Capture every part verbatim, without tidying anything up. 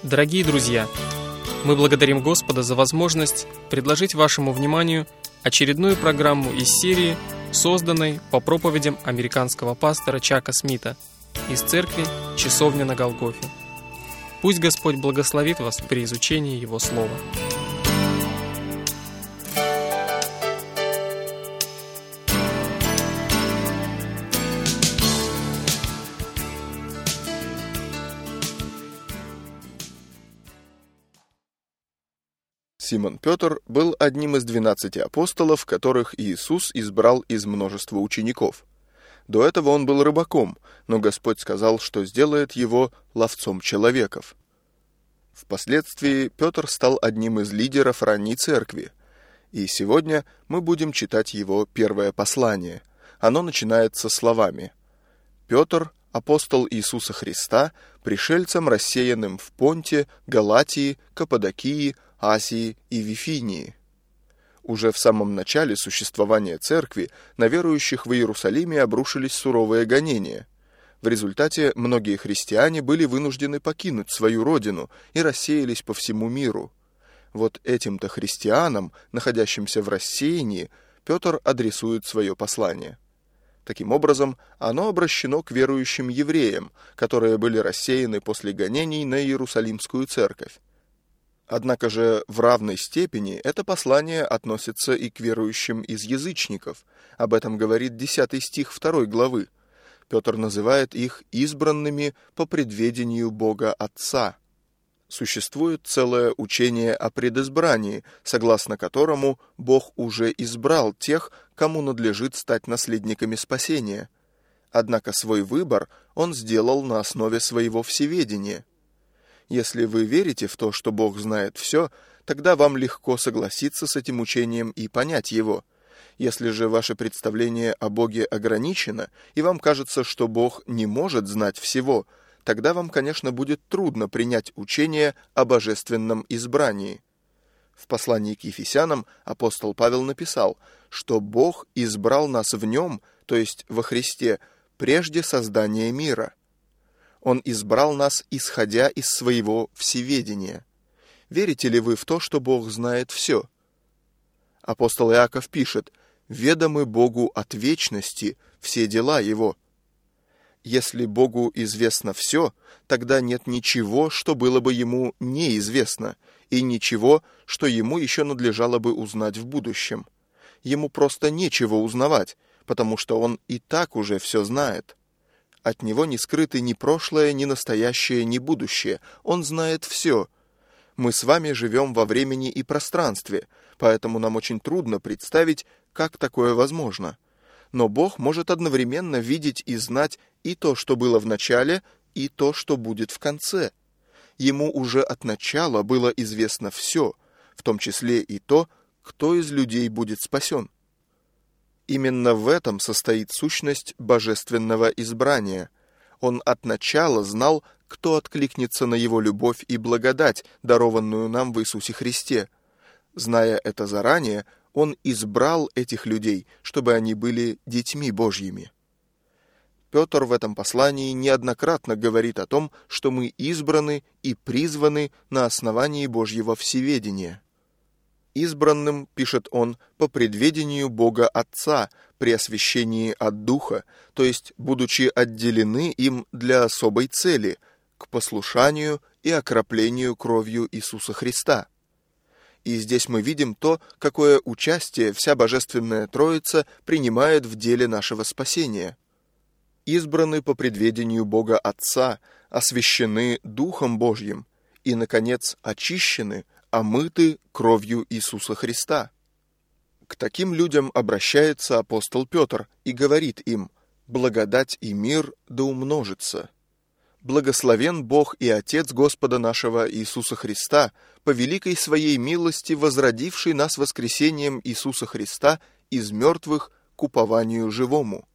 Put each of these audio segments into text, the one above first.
Дорогие друзья, мы благодарим Господа за возможность предложить вашему вниманию очередную программу из серии, созданной по проповедям американского пастора Чака Смита из церкви «Часовня на Голгофе». Пусть Господь благословит вас при изучении Его Слова. Симон Петр был одним из двенадцати апостолов, которых Иисус избрал из множества учеников. До этого он был рыбаком, но Господь сказал, что сделает его ловцом человеков. Впоследствии Петр стал одним из лидеров ранней церкви, и сегодня мы будем читать его первое послание. Оно начинается словами: «Петр, апостол Иисуса Христа, пришельцам, рассеянным в Понте, Галатии, Каппадокии, Асии и Вифинии». Уже в самом начале существования церкви на верующих в Иерусалиме обрушились суровые гонения. В результате многие христиане были вынуждены покинуть свою родину и рассеялись по всему миру. Вот этим-то христианам, находящимся в рассеянии, Петр адресует свое послание. Таким образом, оно обращено к верующим евреям, которые были рассеяны после гонений на Иерусалимскую церковь. Однако же в равной степени это послание относится и к верующим из язычников. Об этом говорит десятый стих второй главы. Петр называет их избранными по предведению Бога Отца. Существует целое учение о предизбрании, согласно которому Бог уже избрал тех, кому надлежит стать наследниками спасения. Однако свой выбор Он сделал на основе своего всеведения. Если вы верите в то, что Бог знает все, тогда вам легко согласиться с этим учением и понять его. Если же ваше представление о Боге ограничено, и вам кажется, что Бог не может знать всего, тогда вам, конечно, будет трудно принять учение о божественном избрании. В послании к Ефесянам апостол Павел написал, что Бог избрал нас в Нем, то есть во Христе, прежде создания мира. Он избрал нас, исходя из своего всеведения. Верите ли вы в то, что Бог знает все? Апостол Иаков пишет: «Ведомы Богу от вечности все дела Его». Если Богу известно все, тогда нет ничего, что было бы Ему неизвестно, и ничего, что Ему еще надлежало бы узнать в будущем. Ему просто нечего узнавать, потому что Он и так уже все знает. От Него не скрыты ни прошлое, ни настоящее, ни будущее. Он знает все. Мы с вами живем во времени и пространстве, поэтому нам очень трудно представить, как такое возможно. Но Бог может одновременно видеть и знать и то, что было в начале, и то, что будет в конце. Ему уже от начала было известно все, в том числе и то, кто из людей будет спасен. Именно в этом состоит сущность божественного избрания. Он от начала знал, кто откликнется на Его любовь и благодать, дарованную нам в Иисусе Христе. Зная это заранее, Он избрал этих людей, чтобы они были детьми Божьими. Петр в этом послании неоднократно говорит о том, что мы избраны и призваны на основании Божьего всеведения. Избранным, пишет он, по предведению Бога Отца при освящении от Духа, то есть будучи отделены им для особой цели, к послушанию и окроплению кровью Иисуса Христа. И здесь мы видим то, какое участие вся Божественная Троица принимает в деле нашего спасения. Избраны по предведению Бога Отца, освящены Духом Божьим и, наконец, очищены, омыты кровью Иисуса Христа. К таким людям обращается апостол Петр и говорит им: «Благодать и мир да умножится. Благословен Бог и Отец Господа нашего Иисуса Христа, по великой Своей милости возродивший нас воскресением Иисуса Христа из мертвых к упованию живому».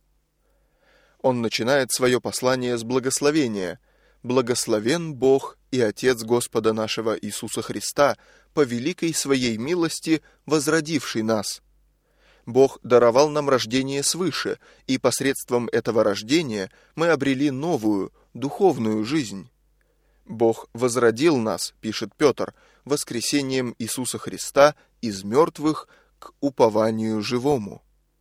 Он начинает свое послание с благословения: «Благословен Бог и Отец Господа нашего Иисуса Христа, по великой Своей милости возродивший нас». Бог даровал нам рождение свыше, и посредством этого рождения мы обрели новую, духовную жизнь. Бог возродил нас, пишет Петр, воскресением Иисуса Христа из мертвых к упованию живому.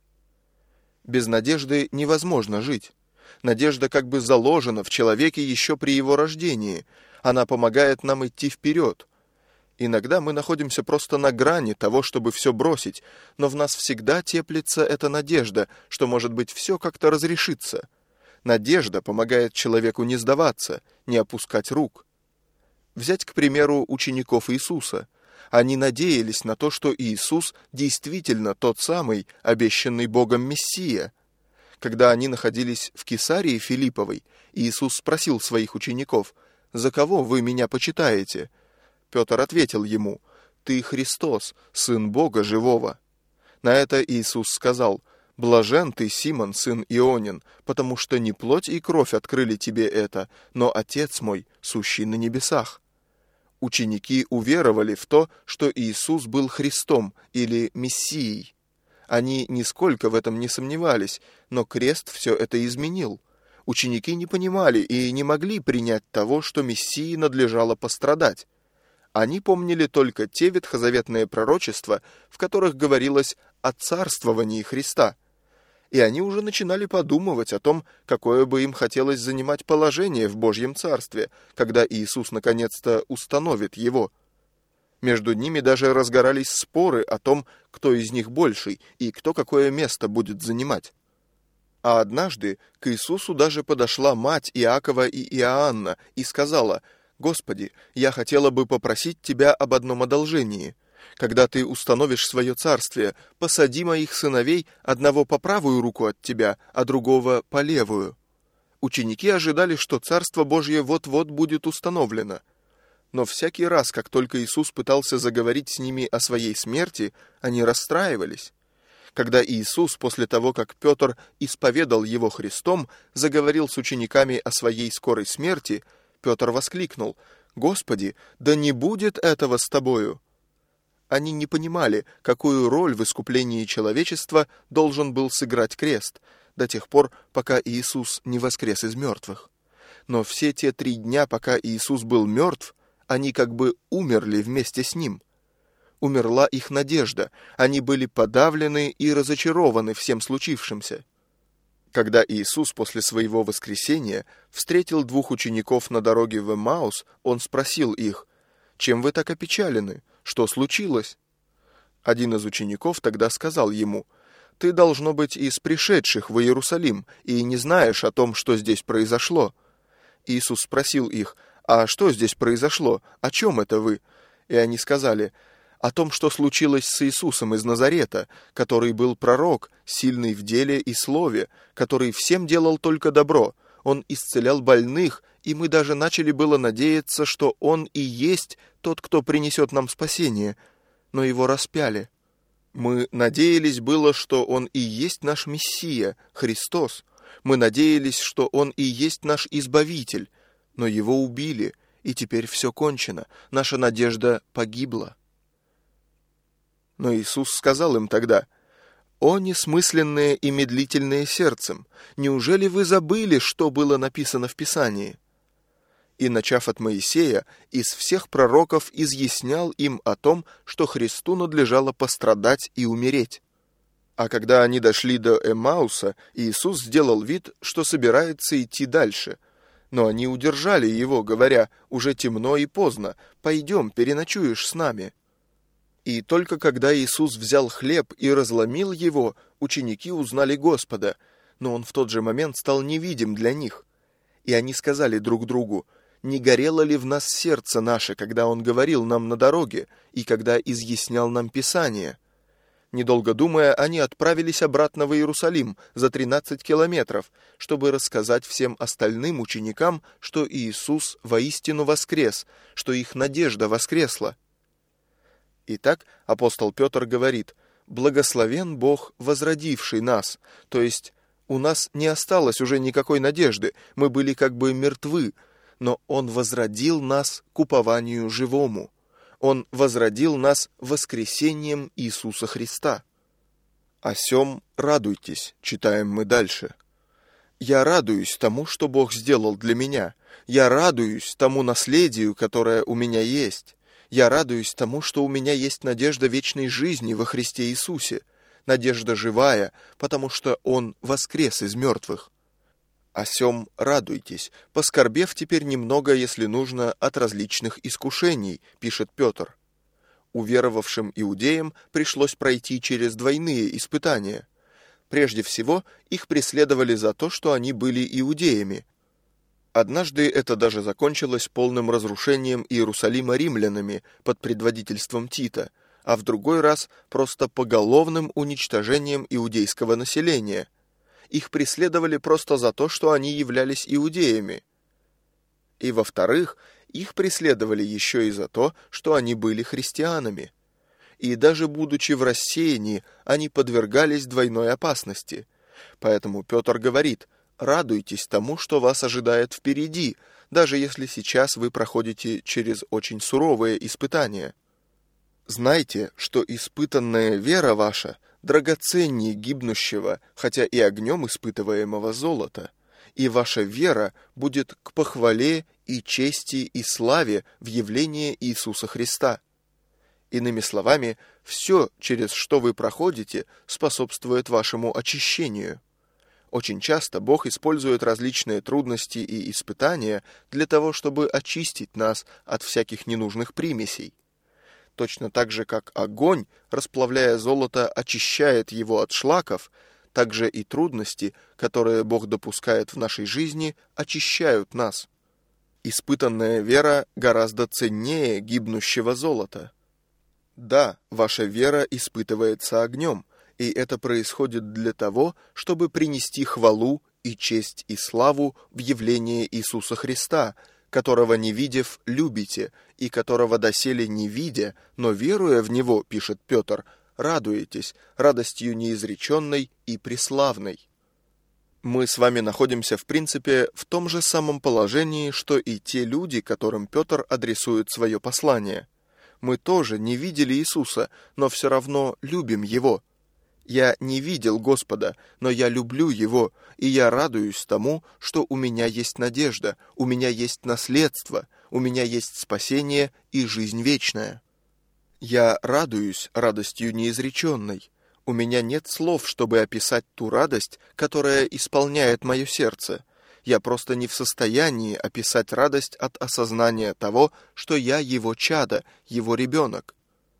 Без надежды невозможно жить. Надежда как бы заложена в человеке еще при его рождении. Она помогает нам идти вперед. Иногда мы находимся просто на грани того, чтобы все бросить, но в нас всегда теплится эта надежда, что, может быть, все как-то разрешится. Надежда помогает человеку не сдаваться, не опускать рук. Взять, к примеру, учеников Иисуса. Они надеялись на то, что Иисус действительно тот самый, обещанный Богом Мессия. Когда они находились в Кесарии Филипповой, Иисус спросил своих учеников: «За кого вы меня почитаете?» Петр ответил ему: «Ты Христос, Сын Бога Живого». На это Иисус сказал: «Блажен ты, Симон, сын Ионин, потому что не плоть и кровь открыли тебе это, но Отец мой, сущий на небесах». Ученики уверовали в то, что Иисус был Христом или Мессией. Они нисколько в этом не сомневались, но крест все это изменил. Ученики не понимали и не могли принять того, что Мессии надлежало пострадать. Они помнили только те ветхозаветные пророчества, в которых говорилось о царствовании Христа. И они уже начинали подумывать о том, какое бы им хотелось занимать положение в Божьем Царстве, когда Иисус наконец-то установит его. Между ними даже разгорались споры о том, кто из них больший и кто какое место будет занимать. А однажды к Иисусу даже подошла мать Иакова и Иоанна и сказала: «Господи, я хотела бы попросить Тебя об одном одолжении. Когда Ты установишь свое царствие, посади моих сыновей, одного по правую руку от Тебя, а другого по левую». Ученики ожидали, что Царство Божье вот-вот будет установлено. Но всякий раз, как только Иисус пытался заговорить с ними о своей смерти, они расстраивались. Когда Иисус, после того, как Петр исповедал Его Христом, заговорил с учениками о своей скорой смерти, Петр воскликнул: «Господи, да не будет этого с Тобою!» Они не понимали, какую роль в искуплении человечества должен был сыграть крест, до тех пор, пока Иисус не воскрес из мертвых. Но все те три дня, пока Иисус был мертв, они как бы умерли вместе с Ним. Умерла их надежда, они были подавлены и разочарованы всем случившимся. Когда Иисус после своего воскресения встретил двух учеников на дороге в Эммаус, Он спросил их: «Чем вы так опечалены? Что случилось?» Один из учеников тогда сказал Ему: «Ты, должно быть, из пришедших в Иерусалим и не знаешь о том, что здесь произошло». Иисус спросил их: «А что здесь произошло? О чем это вы?» И они сказали: «О том, что случилось с Иисусом из Назарета, который был пророк, сильный в деле и слове, который всем делал только добро. Он исцелял больных, и мы даже начали было надеяться, что Он и есть тот, кто принесет нам спасение, но Его распяли. Мы надеялись было, что Он и есть наш Мессия, Христос. Мы надеялись, что Он и есть наш Избавитель, но Его убили, и теперь все кончено, наша надежда погибла». Но Иисус сказал им тогда: «О несмысленные и медлительные сердцем! Неужели вы забыли, что было написано в Писании?» И, начав от Моисея, из всех пророков изъяснял им о том, что Христу надлежало пострадать и умереть. А когда они дошли до Эммауса, Иисус сделал вид, что собирается идти дальше. Но они удержали Его, говоря: «Уже темно и поздно, пойдем, переночуешь с нами». И только когда Иисус взял хлеб и разломил его, ученики узнали Господа, но Он в тот же момент стал невидим для них. И они сказали друг другу: «Не горело ли в нас сердце наше, когда Он говорил нам на дороге и когда изъяснял нам Писание?» Недолго думая, они отправились обратно в Иерусалим за тринадцать километров, чтобы рассказать всем остальным ученикам, что Иисус воистину воскрес, что их надежда воскресла. Итак, апостол Петр говорит: «Благословен Бог, возродивший нас», то есть у нас не осталось уже никакой надежды, мы были как бы мертвы, но Он возродил нас к упованию живому. Он возродил нас воскресением Иисуса Христа. «О сем радуйтесь», читаем мы дальше. «Я радуюсь тому, что Бог сделал для меня, Я радуюсь тому наследию, которое у меня есть. Я радуюсь тому, что у меня есть надежда вечной жизни во Христе Иисусе, надежда живая, потому что Он воскрес из мертвых. О сем радуйтесь, поскорбев теперь немного, если нужно, от различных искушений, пишет Петр. Уверовавшим иудеям пришлось пройти через двойные испытания. Прежде всего, их преследовали за то, что они были иудеями. Однажды это даже закончилось полным разрушением Иерусалима римлянами под предводительством Тита, а в другой раз просто поголовным уничтожением иудейского населения. Их преследовали просто за то, что они являлись иудеями. И во-вторых, их преследовали еще и за то, что они были христианами. И даже будучи в рассеянии, они подвергались двойной опасности. Поэтому Петр говорит: радуйтесь тому, что вас ожидает впереди, даже если сейчас вы проходите через очень суровые испытания. Знайте, что испытанная вера ваша драгоценнее гибнущего, хотя и огнем испытываемого золота, и ваша вера будет к похвале и чести и славе в явлении Иисуса Христа. Иными словами, все, через что вы проходите, способствует вашему очищению. Очень часто Бог использует различные трудности и испытания для того, чтобы очистить нас от всяких ненужных примесей. Точно так же, как огонь, расплавляя золото, очищает его от шлаков, так же и трудности, которые Бог допускает в нашей жизни, очищают нас. Испытанная вера гораздо ценнее гибнущего золота. Да, ваша вера испытывается огнем, и это происходит для того, чтобы принести хвалу и честь и славу в явление Иисуса Христа, которого не видев, любите, и которого доселе не видя, но веруя в Него, пишет Петр, радуетесь радостью неизреченной и преславной. Мы с вами находимся, в принципе, в том же самом положении, что и те люди, которым Петр адресует свое послание. Мы тоже не видели Иисуса, но все равно любим Его. Я не видел Господа, но я люблю Его, и я радуюсь тому, что у меня есть надежда, у меня есть наследство, у меня есть спасение и жизнь вечная. Я радуюсь радостью неизреченной. У меня нет слов, чтобы описать ту радость, которая исполняет мое сердце. Я просто не в состоянии описать радость от осознания того, что я Его чадо, Его ребенок.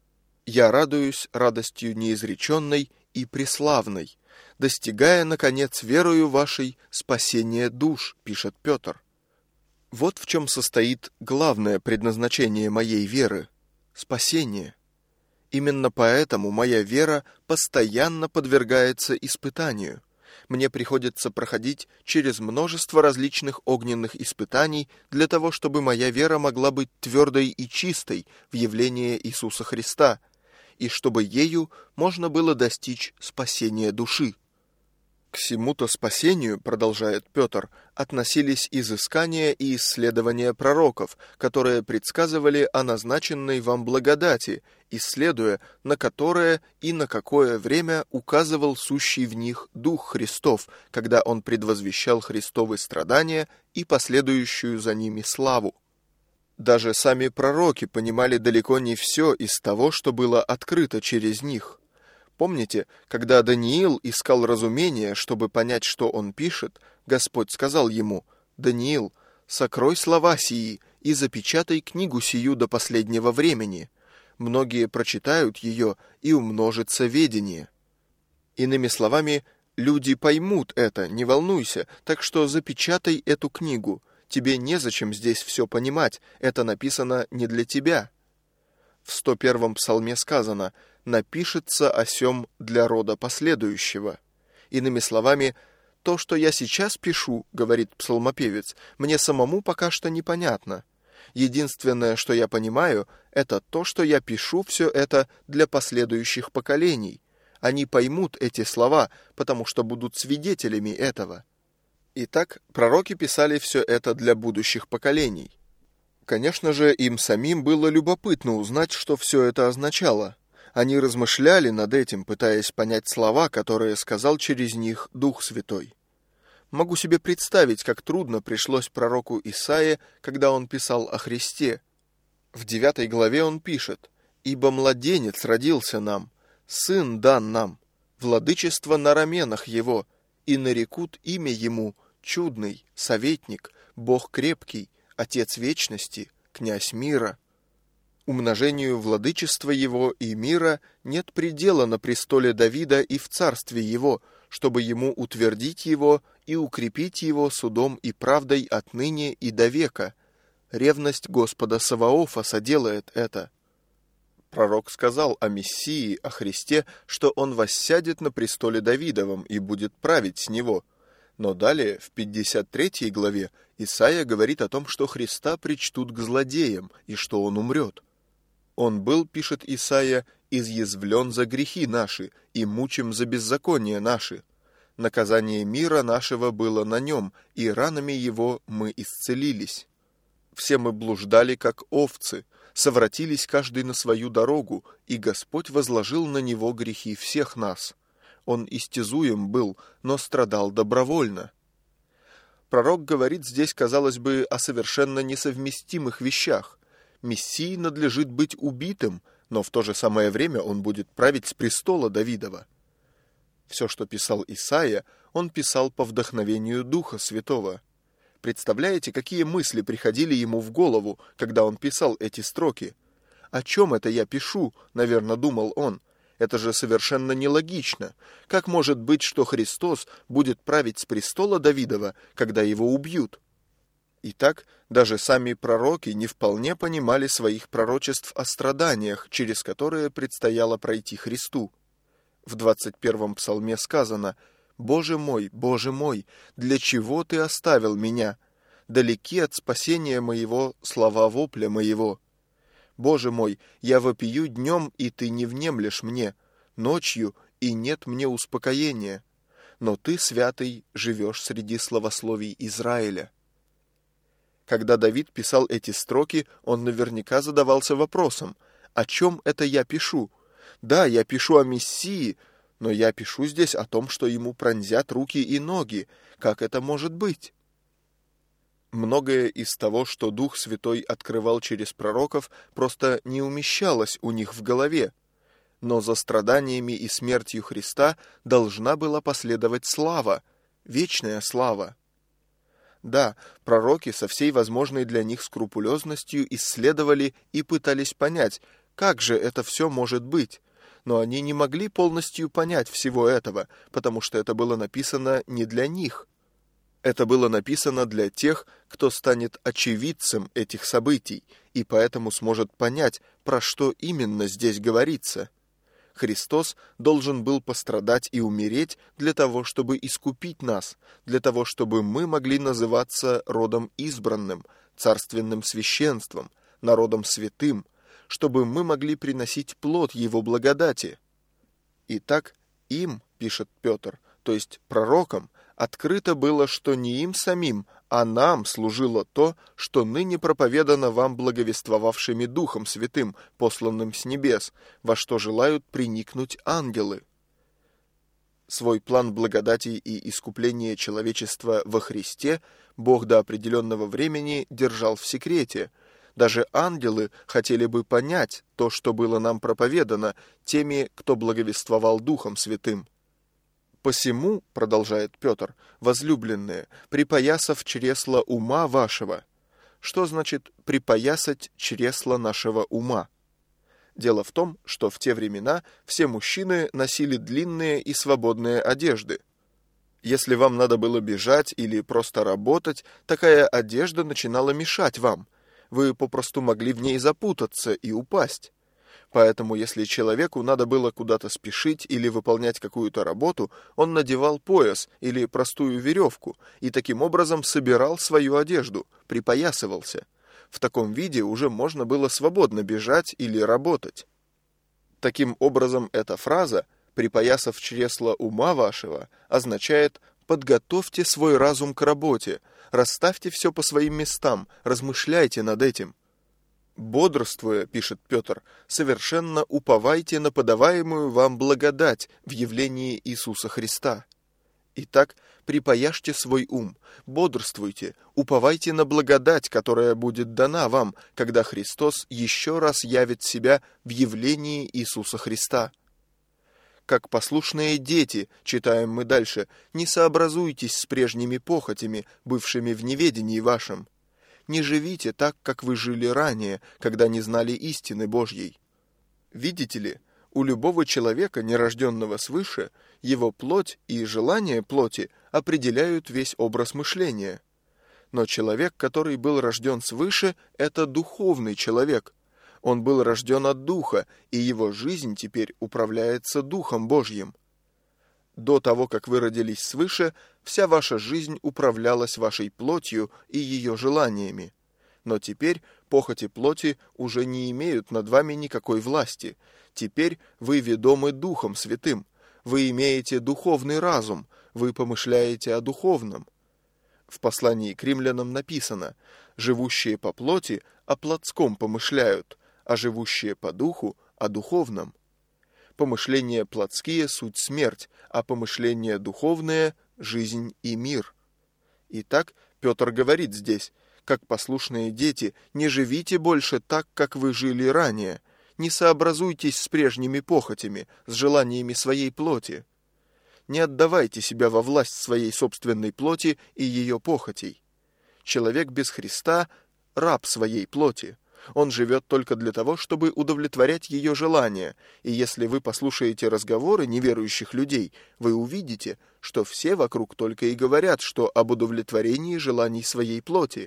Я радуюсь радостью неизреченной и преславной, достигая, наконец, верою вашей спасения душ, пишет Петр. Вот в чем состоит главное предназначение моей веры – спасение. Именно поэтому моя вера постоянно подвергается испытанию. Мне приходится проходить через множество различных огненных испытаний для того, чтобы моя вера могла быть твердой и чистой в явлении Иисуса Христа, и чтобы ею можно было достичь спасения души. К сему-то спасению, продолжает Петр, относились изыскания и исследования пророков, которые предсказывали о назначенной вам благодати, исследуя, на которое и на какое время указывал сущий в них Дух Христов, когда Он предвозвещал Христовы страдания и последующую за ними славу. Даже сами пророки понимали далеко не все из того, что было открыто через них. Помните, когда Даниил искал разумения, чтобы понять, что он пишет, Господь сказал ему: «Даниил, сокрой слова сии и запечатай книгу сию до последнего времени. Многие прочитают ее, и умножится ведение». Иными словами, люди поймут это, не волнуйся, так что запечатай эту книгу. Тебе незачем здесь все понимать, это написано не для тебя. В сто первом псалме сказано: «Напишется о сем для рода последующего». Иными словами, то, что я сейчас пишу, говорит псалмопевец, мне самому пока что непонятно. Единственное, что я понимаю, это то, что я пишу все это для последующих поколений. Они поймут эти слова, потому что будут свидетелями этого. Итак, пророки писали все это для будущих поколений. Конечно же, им самим было любопытно узнать, что все это означало. Они размышляли над этим, пытаясь понять слова, которые сказал через них Дух Святой. Могу себе представить, как трудно пришлось пророку Исаии, когда он писал о Христе. В девятой главе он пишет: «Ибо младенец родился нам, сын дан нам, владычество на раменах его, и нарекут имя ему чудный, советник, Бог крепкий, Отец вечности, князь мира». Умножению владычества его и мира нет предела на престоле Давида и в царстве его, чтобы ему утвердить его и укрепить его судом и правдой отныне и до века. Ревность Господа Саваофа соделает это. Пророк сказал о Мессии, о Христе, что он воссядет на престоле Давидовом и будет править с него. Но далее, в пятьдесят третьей главе, Исаия говорит о том, что Христа причтут к злодеям и что он умрет. «Он был, — пишет Исаия, — изъязвлен за грехи наши и мучим за беззакония наши. Наказание мира нашего было на нем, и ранами его мы исцелились. Все мы блуждали, как овцы, совратились каждый на свою дорогу, и Господь возложил на него грехи всех нас. Он истязуем был, но страдал добровольно». Пророк говорит здесь, казалось бы, о совершенно несовместимых вещах. Мессии надлежит быть убитым, но в то же самое время он будет править с престола Давидова. Все, что писал Исаия, он писал по вдохновению Духа Святого. Представляете, какие мысли приходили ему в голову, когда он писал эти строки? «О чем это я пишу?» — наверное, думал он. «Это же совершенно нелогично. Как может быть, что Христос будет править с престола Давидова, когда его убьют?» Итак, даже сами пророки не вполне понимали своих пророчеств о страданиях, через которые предстояло пройти Христу. В двадцать первом псалме сказано: «Боже мой, Боже мой, для чего Ты оставил меня? Далеки от спасения моего слова вопля моего. Боже мой, я вопию днем, и Ты не внемлешь мне, ночью, и нет мне успокоения. Но Ты, святый, живешь среди славословий Израиля». Когда Давид писал эти строки, он наверняка задавался вопросом: о чем это я пишу? Да, я пишу о Мессии, но я пишу здесь о том, что ему пронзят руки и ноги. Как это может быть? Многое из того, что Дух Святой открывал через пророков, просто не умещалось у них в голове. Но за страданиями и смертью Христа должна была последовать слава, вечная слава. Да, пророки со всей возможной для них скрупулезностью исследовали и пытались понять, как же это все может быть. Но они не могли полностью понять всего этого, потому что это было написано не для них. Это было написано для тех, кто станет очевидцем этих событий, и поэтому сможет понять, про что именно здесь говорится. Христос должен был пострадать и умереть для того, чтобы искупить нас, для того, чтобы мы могли называться родом избранным, царственным священством, народом святым, чтобы мы могли приносить плод Его благодати. Итак, им, пишет Петр, то есть пророкам, открыто было, что не им самим, а нам служило то, что ныне проповедано вам благовествовавшими Духом Святым, посланным с небес, во что желают приникнуть ангелы. Свой план благодати и искупления человечества во Христе Бог до определенного времени держал в секрете. Даже ангелы хотели бы понять то, что было нам проповедано теми, кто благовествовал Духом Святым. «Посему, — продолжает Петр, — возлюбленные, припоясав чресла ума вашего». Что значит «припоясать чресла нашего ума»? Дело в том, что в те времена все мужчины носили длинные и свободные одежды. Если вам надо было бежать или просто работать, такая одежда начинала мешать вам. Вы попросту могли в ней запутаться и упасть. Поэтому, если человеку надо было куда-то спешить или выполнять какую-то работу, он надевал пояс или простую веревку и таким образом собирал свою одежду, припоясывался. В таком виде уже можно было свободно бежать или работать. Таким образом, эта фраза «припоясав чресла ума вашего» означает «подготовьте свой разум к работе, расставьте все по своим местам, размышляйте над этим». «Бодрствуя, — пишет Петр, — совершенно уповайте на подаваемую вам благодать в явлении Иисуса Христа». Итак, припаяшьте свой ум, бодрствуйте, уповайте на благодать, которая будет дана вам, когда Христос еще раз явит себя в явлении Иисуса Христа. Как послушные дети, читаем мы дальше, не сообразуйтесь с прежними похотями, бывшими в неведении вашем. Не живите так, как вы жили ранее, когда не знали истины Божьей. Видите ли, у любого человека, нерожденного свыше, его плоть и желания плоти определяют весь образ мышления. Но человек, который был рожден свыше, это духовный человек. Он был рожден от Духа, и его жизнь теперь управляется Духом Божьим. До того, как вы родились свыше, вся ваша жизнь управлялась вашей плотью и ее желаниями. Но теперь похоти плоти уже не имеют над вами никакой власти. Теперь вы ведомы Духом Святым. Вы имеете духовный разум, вы помышляете о духовном. В послании к римлянам написано: «Живущие по плоти о плотском помышляют, а живущие по духу о духовном». Помышления плотские — суть смерть, а помышления духовные — жизнь и мир. Итак, Петр говорит здесь: как послушные дети, не живите больше так, как вы жили ранее, не сообразуйтесь с прежними похотями, с желаниями своей плоти. Не отдавайте себя во власть своей собственной плоти и ее похотей. Человек без Христа — раб своей плоти. Он живет только для того, чтобы удовлетворять ее желания, и если вы послушаете разговоры неверующих людей, вы увидите, что все вокруг только и говорят, что об удовлетворении желаний своей плоти.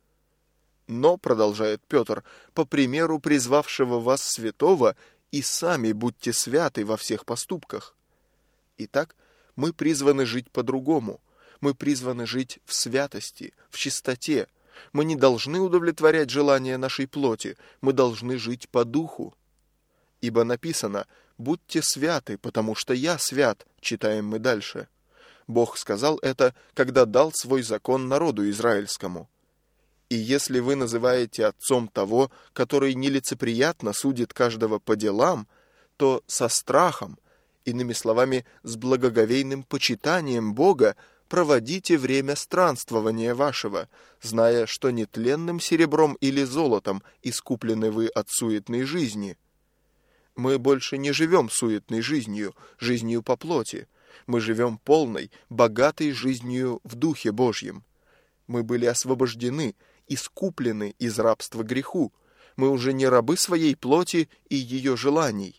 Но, продолжает Петр, по примеру призвавшего вас святого, и сами будьте святы во всех поступках. Итак, мы призваны жить по-другому. Мы призваны жить в святости, в чистоте. Мы не должны удовлетворять желания нашей плоти, мы должны жить по духу. Ибо написано: «Будьте святы, потому что я свят», читаем мы дальше. Бог сказал это, когда дал свой закон народу израильскому. И если вы называете отцом того, который нелицеприятно судит каждого по делам, то со страхом, иными словами, с благоговейным почитанием Бога, проводите время странствования вашего, зная, что нетленным серебром или золотом искуплены вы от суетной жизни. Мы больше не живем суетной жизнью, жизнью по плоти. Мы живем полной, богатой жизнью в Духе Божьем. Мы были освобождены, искуплены из рабства греху. Мы уже не рабы своей плоти и ее желаний.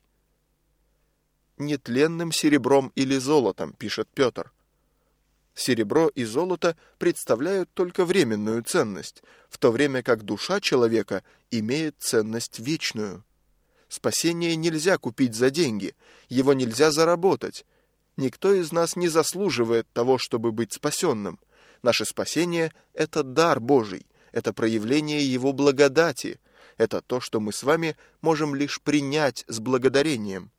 Нетленным серебром или золотом, пишет Петр. Серебро и золото представляют только временную ценность, в то время как душа человека имеет ценность вечную. Спасение нельзя купить за деньги, его нельзя заработать. Никто из нас не заслуживает того, чтобы быть спасенным. Наше спасение — это дар Божий, это проявление Его благодати, это то, что мы с вами можем лишь принять с благодарением.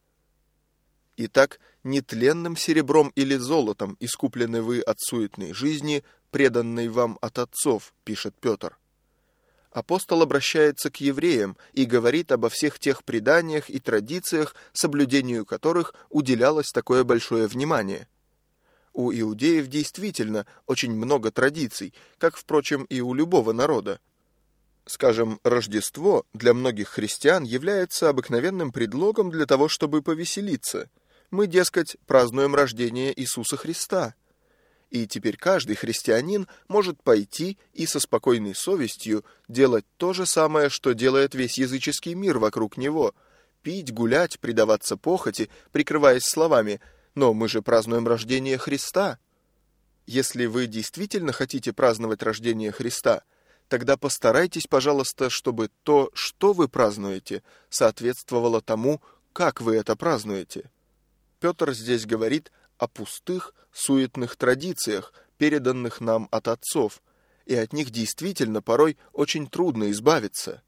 Итак, нетленным серебром или золотом искуплены вы от суетной жизни, преданной вам от отцов, пишет Петр. Апостол обращается к евреям и говорит обо всех тех преданиях и традициях, соблюдению которых уделялось такое большое внимание. У иудеев действительно очень много традиций, как, впрочем, и у любого народа. Скажем, Рождество для многих христиан является обыкновенным предлогом для того, чтобы повеселиться. Мы, дескать, празднуем рождение Иисуса Христа. И теперь каждый христианин может пойти и со спокойной совестью делать то же самое, что делает весь языческий мир вокруг него. Пить, гулять, предаваться похоти, прикрываясь словами: «Но мы же празднуем рождение Христа». Если вы действительно хотите праздновать рождение Христа, тогда постарайтесь, пожалуйста, чтобы то, что вы празднуете, соответствовало тому, как вы это празднуете. Петр здесь говорит о пустых, суетных традициях, переданных нам от отцов, и от них действительно порой очень трудно избавиться.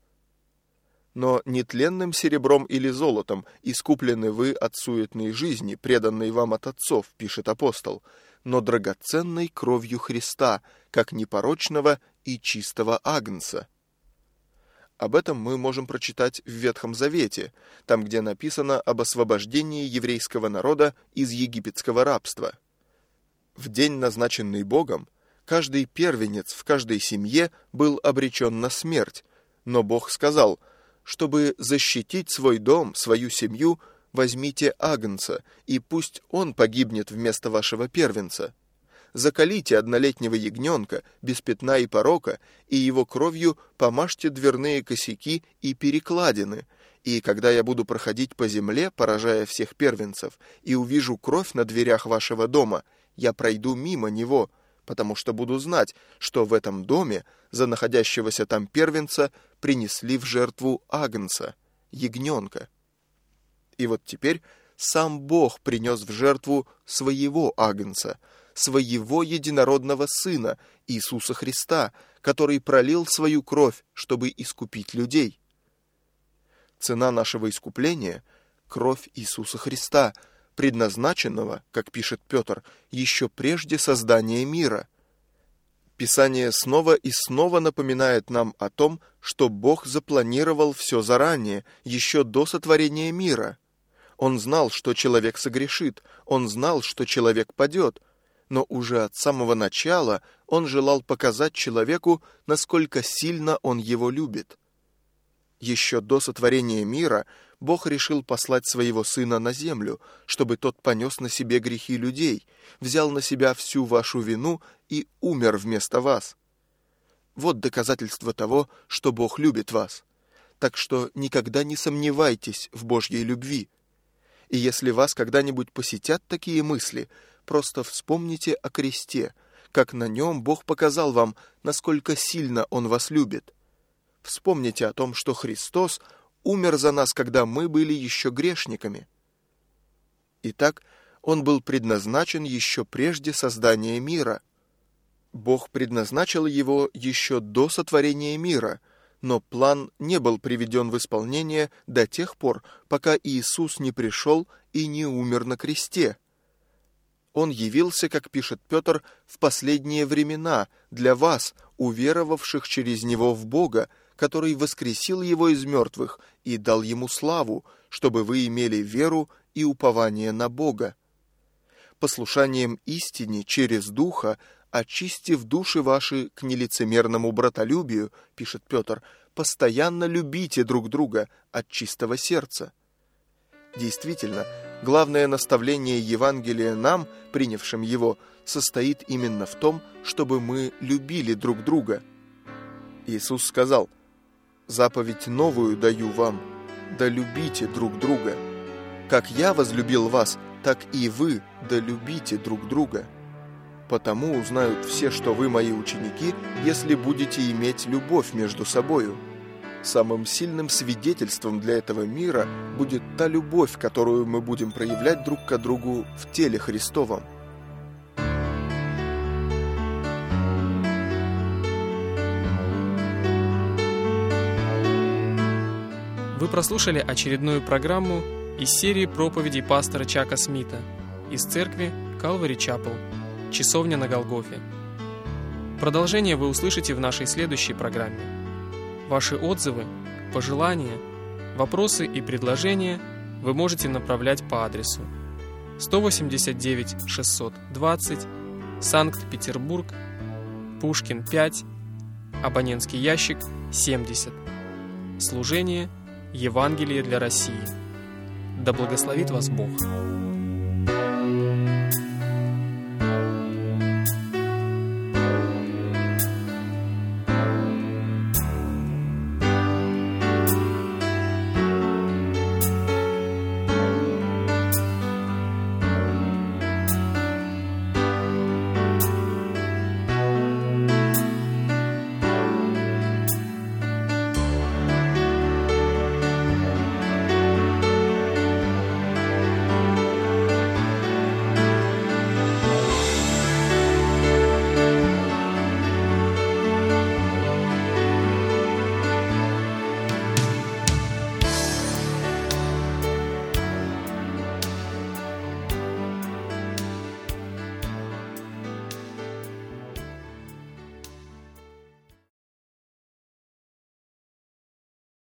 Но нетленным серебром или золотом искуплены вы от суетной жизни, преданной вам от отцов, пишет апостол, но драгоценной кровью Христа, как непорочного и чистого агнца. Об этом мы можем прочитать в Ветхом Завете, там, где написано об освобождении еврейского народа из египетского рабства. В день, назначенный Богом, каждый первенец в каждой семье был обречен на смерть, но Бог сказал: чтобы защитить свой дом, свою семью, возьмите агнца, и пусть он погибнет вместо вашего первенца. Заколите однолетнего ягненка без пятна и порока, и его кровью помажьте дверные косяки и перекладины. И когда я буду проходить по земле, поражая всех первенцев, и увижу кровь на дверях вашего дома, я пройду мимо него, потому что буду знать, что в этом доме за находящегося там первенца принесли в жертву агнца, ягненка. И вот теперь сам Бог принес в жертву своего агнца, своего единородного Сына, Иисуса Христа, который пролил свою кровь, чтобы искупить людей. Цена нашего искупления — кровь Иисуса Христа, предназначенного, как пишет Петр, еще прежде создания мира. Писание снова и снова напоминает нам о том, что Бог запланировал все заранее, еще до сотворения мира. Он знал, что человек согрешит, он знал, что человек падет, но уже от самого начала он желал показать человеку, насколько сильно он его любит. Еще до сотворения мира Бог решил послать своего Сына на землю, чтобы тот понес на себе грехи людей, взял на себя всю вашу вину и умер вместо вас. Вот доказательство того, что Бог любит вас. Так что никогда не сомневайтесь в Божьей любви. И если вас когда-нибудь посетят такие мысли, просто вспомните о кресте, как на нем Бог показал вам, насколько сильно Он вас любит. Вспомните о том, что Христос умер за нас, когда мы были еще грешниками. Итак, Он был предназначен еще прежде создания мира. Бог предназначил его еще до сотворения мира, но план не был приведен в исполнение до тех пор, пока Иисус не пришел и не умер на кресте. Он явился, как пишет Петр, в последние времена для вас, уверовавших через Него в Бога, который воскресил Его из мертвых и дал Ему славу, чтобы вы имели веру и упование на Бога. Послушанием истине через Духа, очистив души ваши к нелицемерному братолюбию, пишет Петр, постоянно любите друг друга от чистого сердца. Действительно, главное наставление Евангелия нам, принявшим его, состоит именно в том, чтобы мы любили друг друга. Иисус сказал: «Заповедь новую даю вам, да любите друг друга. Как я возлюбил вас, так и вы да любите друг друга. Потому узнают все, что вы мои ученики, если будете иметь любовь между собою». Самым сильным свидетельством для этого мира будет та любовь, которую мы будем проявлять друг к другу в теле Христовом. Вы прослушали очередную программу из серии проповедей пастора Чака Смита из церкви Calvary Chapel, Часовня на Голгофе. Продолжение вы услышите в нашей следующей программе. Ваши отзывы, пожелания, вопросы и предложения вы можете направлять по адресу сто восемьдесят девять шестьсот двадцать, Санкт-Петербург, Пушкин пять, абонентский ящик семьдесят. Служение Евангелие для России. Да благословит вас Бог!